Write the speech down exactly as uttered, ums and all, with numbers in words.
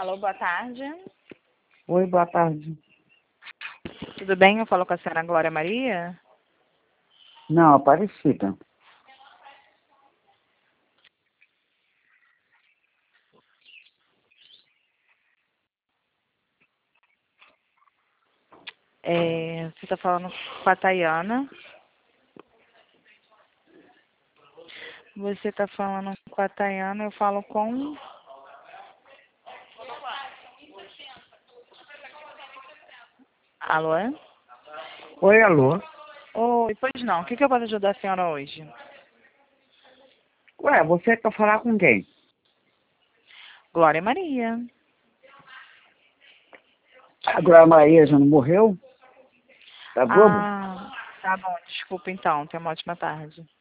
Alô, boa tarde. Oi, boa tarde. Tudo bem? Eu falo com a senhora Glória Maria? Não, Aparecida. É, você está falando com a Tayana. Você está falando com a Tayana, eu falo com... Alô? é? Oi, alô? Oi, pois não. O que, que eu posso ajudar a senhora hoje? Ué, você quer falar com quem? Glória Maria. A Glória Maria já não morreu? Tá bobo? Ah, tá bom. Desculpa então. Tenha uma ótima tarde.